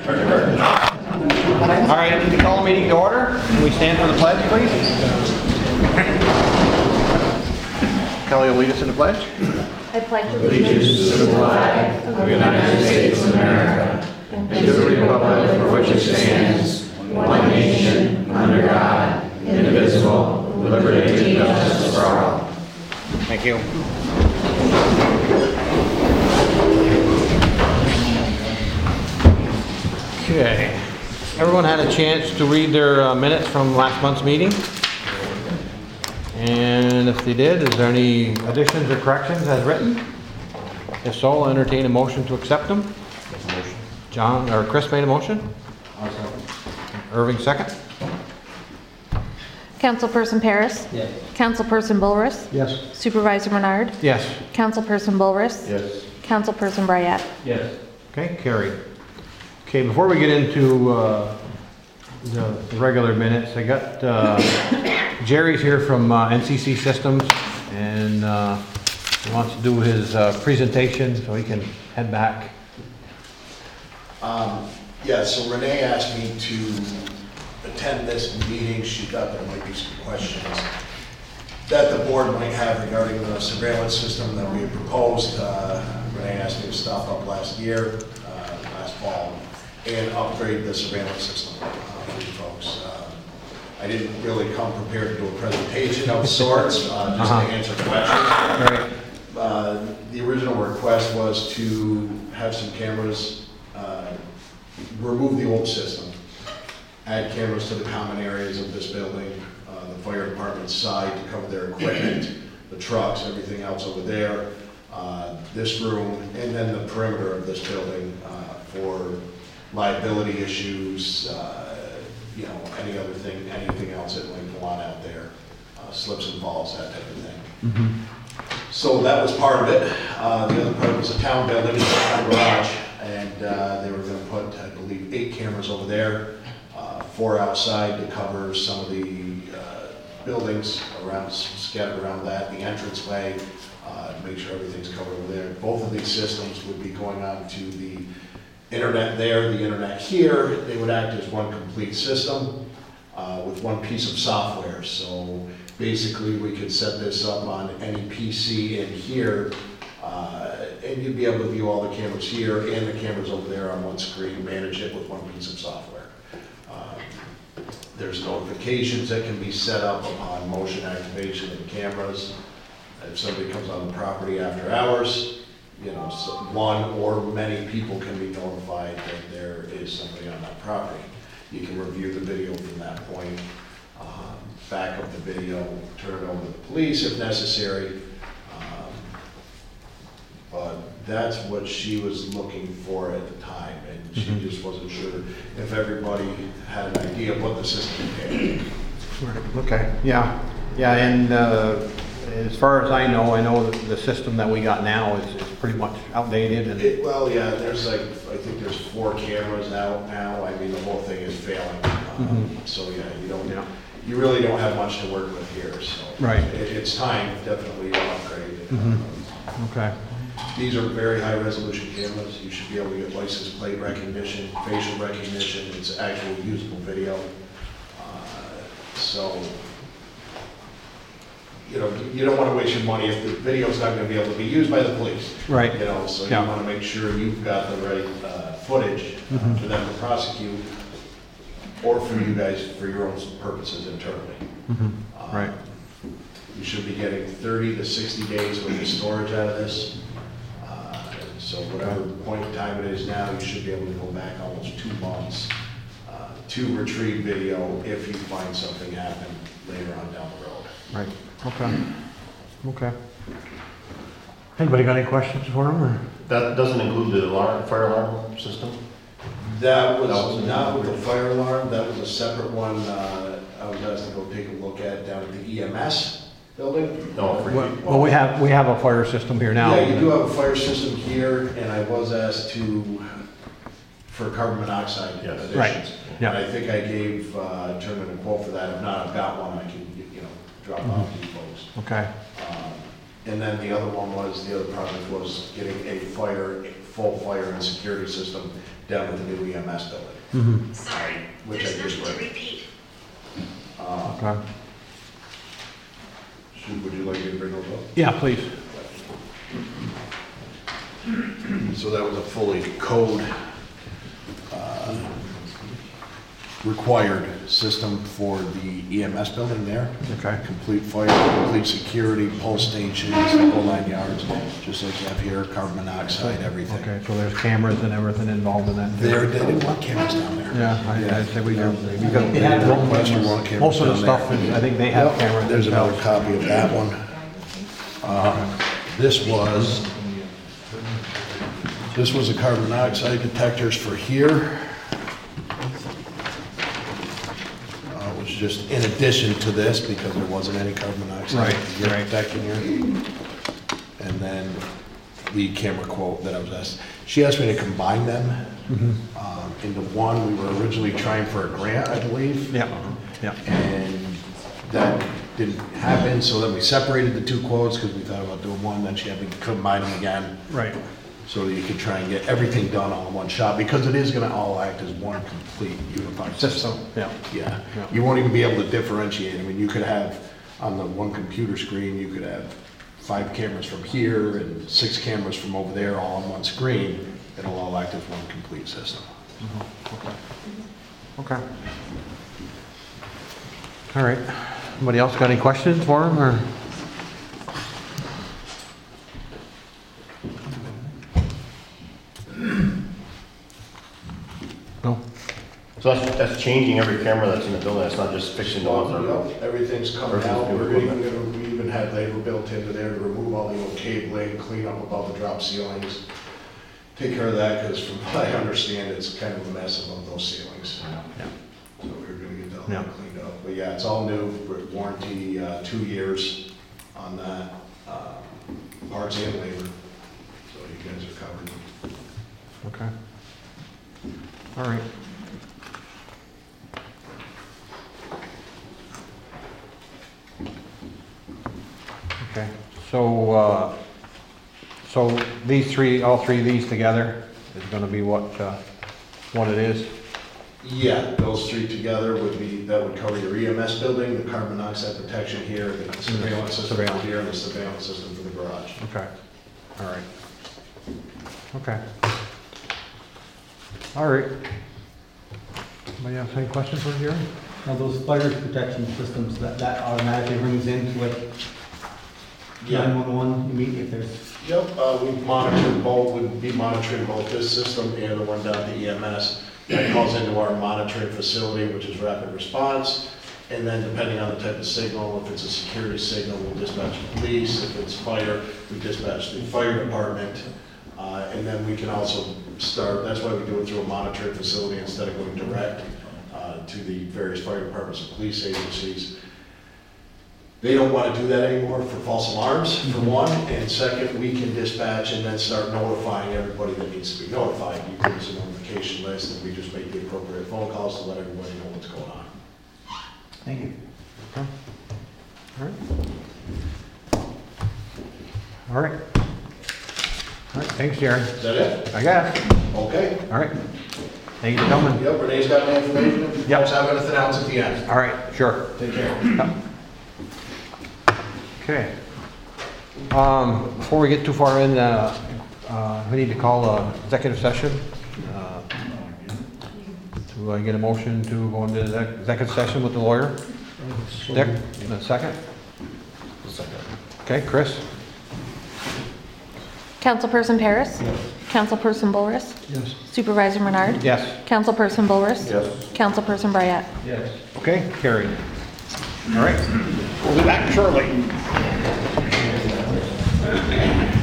All right, I need to call a meeting to order. Can we stand for the pledge, please? Kelly will lead us in the pledge. I pledge allegiance to the flag of the United States of America and to the republic for which it stands, one nation, under God, indivisible, with liberty and justice for all. Thank you. Okay. Everyone had a chance to read their minutes from last month's meeting? And if they did, is there any additions or corrections as written? If so, I'll entertain a motion to accept them. John or Chris made a motion? Irving second. Councilperson Paris? Yes. Councilperson Bulruss? Yes. Supervisor Menard? Yes. Councilperson Bulruss? Yes. Councilperson Bryant? Yes. Okay, carried. Okay, before we get into the regular minutes, I got Jerry's here from NCC Systems, and he wants to do his presentation so he can head back. Yeah, so Renee asked me to attend this meeting. She thought there might be some questions that the board might have regarding the surveillance system that we had proposed. Renee asked me to stop up last fall, and upgrade the surveillance system for you folks. I didn't really come prepared to do a presentation of sorts, just to answer questions. Right. The original request was to have some cameras, remove the old system, add cameras to the common areas of this building, the fire department's side to cover their equipment, the trucks, everything else over there, this room, and then the perimeter of this building for liability issues, you know, any other thing, anything else that might go on out there, slips and falls, that type of thing. Mm-hmm. So that was part of it. The other part was a town building, a garage, and they were going to put, I believe, 8 cameras over there, 4 outside to cover some of the buildings around, scattered around that, the entranceway, make sure everything's covered over there. Both of these systems would be going on to the internet there, the internet here. They would act as one complete system with one piece of software. So basically we could set this up on any PC in here and you'd be able to view all the cameras here and the cameras over there on one screen, manage it with one piece of software. There's notifications that can be set up upon motion activation of the cameras. If somebody comes on the property after hours, you know, so one or many people can be notified that there is somebody on that property. You can review the video from that point, back up the video, turn it over to the police if necessary. But that's what she was looking for at the time, and she just wasn't sure if everybody had an idea of what the system did. Okay, yeah. Yeah, and as far as I know that the system that we got now is pretty much outdated. And Well, yeah, there's like, I think there's 4 cameras out now. I mean, the whole thing is failing. So yeah, you really don't have much to work with here. So right. It's time definitely to upgrade. Okay. These are very high resolution cameras. You should be able to get license plate recognition, facial recognition. It's actual usable video. So, you know, you don't want to waste your money if the video's not going to be able to be used by the police. Right. You know, so Yeah. you want to make sure you've got the right footage for them to prosecute, or for you guys for your own purposes internally. Right. You should be getting 30 to 60 days worth of storage out of this. So whatever point in time it is now, you should be able to go back almost 2 months to retrieve video if you find something happen later on down the road. Right. Okay. Okay. Anybody got any questions for him? Or? That doesn't include the fire alarm system? That was not with the fire alarm. That was a separate one. I was asked to go take a look at down at the EMS building. No, for you. Well, we have a fire system here now. Yeah, you do have a fire system here, and I was asked for carbon monoxide additions. Right. Yeah. And I think I gave Turman a quote for that. If not, I've got one I can, drop off to you folks. Okay. And then the other project was getting a full fire and security system down at the new EMS building. Sorry, Which there's I just nothing to read. repeat. Okay. Would you like me to bring those up? Yeah, please. So that was a fully code required system for the EMS building there. Okay. Complete fire, complete security, pulse stations, the whole 9 yards, just like you have here, carbon monoxide, everything. Okay, so there's cameras and everything involved in that too? They didn't want cameras down there. Yeah, I'd say we do. They had Western want cameras Most of the down stuff, there. is- I think they have Yep, cameras. there's another themselves. copy of that one. This was the carbon monoxide detectors for here. It was just in addition to this because there wasn't any carbon monoxide Right. detecting here. And then the camera quote that I was asked, she asked me to combine them into one. We were originally trying for a grant, I believe. Yeah, yeah. And that didn't happen, so then we separated the two quotes because we thought about doing one, then she had me combine them again. Right. So that you could try and get everything done all in one shot, because it is gonna all act as one complete unified system. System, yeah. Yeah, Yeah. you won't even be able to differentiate. I mean, you could have, on the one computer screen, you could have 5 cameras from here and 6 cameras from over there all on one screen. It'll all act as one complete system. Okay. All right. Anybody else got any questions for him, or? No? So that's changing every camera that's in the building, it's not just fixing the ones that are... Yep, everything's coming out. We even had labor built into there to remove all the old cabling, clean up above the drop ceilings. Take care of that, because from what I understand, it's kind of a mess above those ceilings. Yeah. So we're gonna get that Yeah. all cleaned up. But yeah, it's all new, warranty, 2 years on that, parts and labor. So you guys are covered. Okay. All right. Okay, so these three, all three of these together is gonna be what it is? Yeah, those 3 together would be, that would cover your EMS building, the carbon monoxide protection here, the surveillance system Surveillance. here, and the surveillance system for the garage. Okay, all right. Okay. All right. Anybody else have any questions for Jerry? Now, those fire protection systems, that automatically rings into like 911 immediately if there's... Yep, we monitor both, would be monitoring both this system and the one down at the EMS. That calls into our monitoring facility, which is rapid response. And then depending on the type of signal, if it's a security signal, we'll dispatch the police. If it's fire, we dispatch the fire department. And then we can also start, that's why we do it through a monitoring facility instead of going direct to the various fire departments and police agencies. They don't want to do that anymore for false alarms, for one, and second, we can dispatch and then start notifying everybody that needs to be notified. You give us a notification list, and we just make the appropriate phone calls to let everybody know what's going on. Thank you. Okay. All right. All right. All right, thanks, Jerry. Is that it? I guess. Okay. All right. Thank you for coming. Yep, Renee's got my information. If you Yep. guys have anything else at the end, All right, sure. take care. Yep. Okay. Before we get too far in, we need to call an executive session. To get a motion to go into the executive session with the lawyer. Dick, in a second. Okay, Chris? Councilperson Paris? Yes. Councilperson Bolris? Yes. Supervisor Menard? Yes. Councilperson Bolris? Yes. Councilperson Bryat? Yes. Okay, carried. All right. We'll be back shortly.